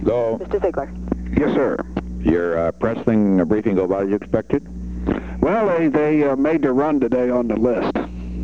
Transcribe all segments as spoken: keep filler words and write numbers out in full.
Go. Mister Ziegler. Yes, sir. Your uh, press thing, uh, briefing go about as you expected? Well, they, they uh, made their run today on the list.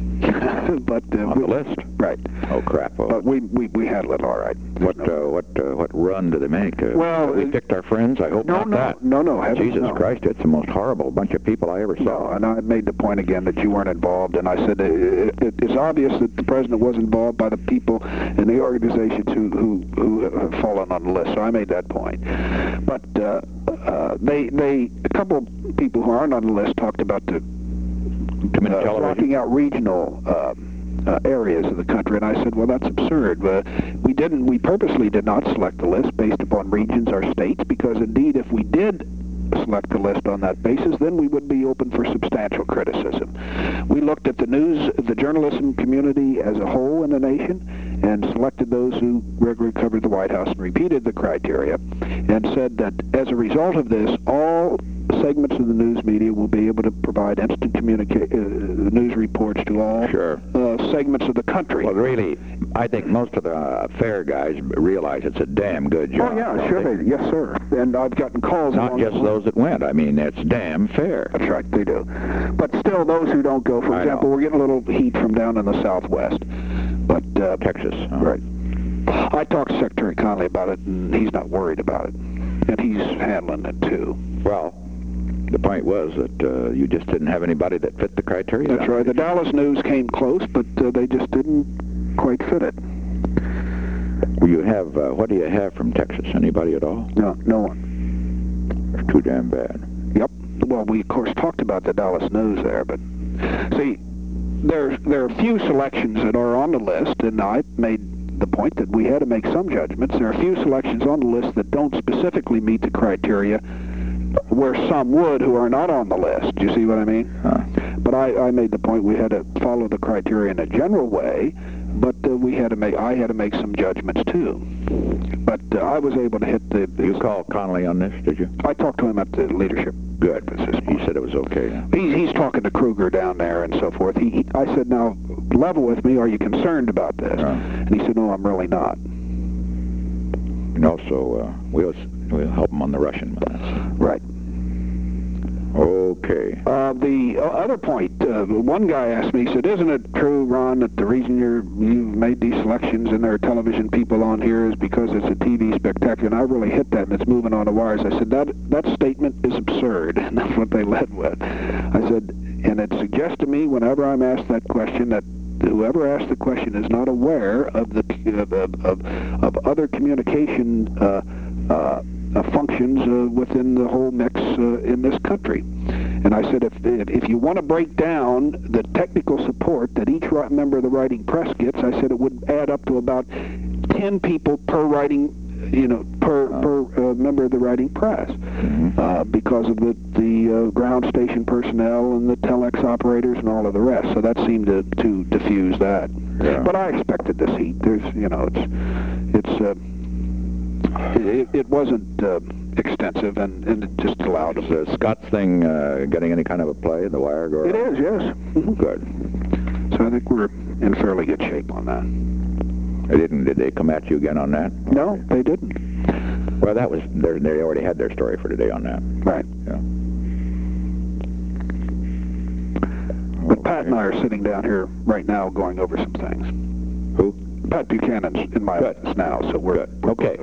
but uh, On we, the list? Right. Oh, crap. Oh. But we, we, we handled it all right. What uh, what uh, what run do they make? Uh, Well, have we uh, picked our friends? I hope No, not no, that. no, no. heavens, Jesus no. Christ, it's the most horrible bunch of people I ever No, saw. and I made the point again that you weren't involved, and I said it, it, it's obvious that the president was involved by the people and the organizations who, who, who have fallen on the list, so I made that point. But uh, uh, they, they, a couple people who aren't on the list talked about the Too many uh, television? blocking out regional uh, uh, areas of the country, and I said, well, that's absurd. Uh, we didn't, we purposely did not select the list based upon regions or states, because indeed, if we did select the list on that basis, then we would be open for substantial criticism. We looked at the news, the journalism community as a whole in the nation, and selected those who regularly covered the White House and repeated the criteria, and said that as a result of this, all segments of the news media will be able to provide instant communica- uh, news reports to all Sure. uh, segments of the country. Well, really, I think most of the uh, fair guys realize it's a damn good job. Oh, yeah, don't sure they? they Yes, sir. And I've gotten calls Not along just the- those that went. I mean, it's damn fair. That's right, they do. But still, those who don't go, for I example, know. we're getting a little heat from down in the Southwest. But, uh, Texas. huh? right. I talked to Secretary Connolly about it, and he's not worried about it. And he's handling it, too. Well, the point was that uh, you just didn't have anybody that fit the criteria. That's right. The Dallas News came close, but uh, they just didn't quite fit it. Well, you have, uh, what do you have from Texas? Anybody at all? No, no one. It's too damn bad. Yep. Well, we, of course, talked about the Dallas News there, but see, there, there are a few selections that are on the list, and I made the point that we had to make some judgments. There are a few selections on the list that don't specifically meet the criteria, where some would who are not on the list. Do you see what I mean? Huh. But I, I made the point we had to follow the criteria in a general way, but uh, we had to make, I had to make some judgments too. But uh, I was able to hit the... the You called Connolly on this, did you? I talked to him at the leadership. Good. He said it was okay. He's, he's talking to Kruger down there and so forth. He, he, I said, now, level with me, are you concerned about this? Uh. And he said, no, I'm really not. And also, uh, we'll, we'll help him on the Russian one. Right. Okay. Uh, the uh, other point, uh, one guy asked me, he said, isn't it true, Ron, that the reason you're, you've made these selections and there are television people on here is because it's a T V spectacular? And I really hit that, and it's moving on the wires. I said, that that statement is absurd, and that's what they led with. I said, and it suggests to me whenever I'm asked that question that whoever asked the question is not aware of the of, of, of, of other communication uh, uh, Uh, functions uh, within the whole mix uh, in this country. And I said, if if you want to break down the technical support that each ri- member of the writing press gets, I said it would add up to about ten people per writing, you know, per per uh, member of the writing press, Mm-hmm. uh, because of the the uh, ground station personnel and the telex operators and all of the rest. So that seemed to to diffuse that. Yeah. But I expected this heat. There's, you know, it's it's. Uh, It, it wasn't uh, extensive, and, and it just allowed Is them. the Scott's thing uh, getting any kind of a play, the wire? Go It around? is, yes. Mhm. Good. So I think we're in fairly good shape on that. They didn't, did they come at you again on that? No, they didn't. Well, that was, their- they already had their story for today on that. Right. Yeah. But Pat and I are sitting down here right now going over some things. Who? Pat Buchanan's in my Good. office now, so we're... Good. Okay.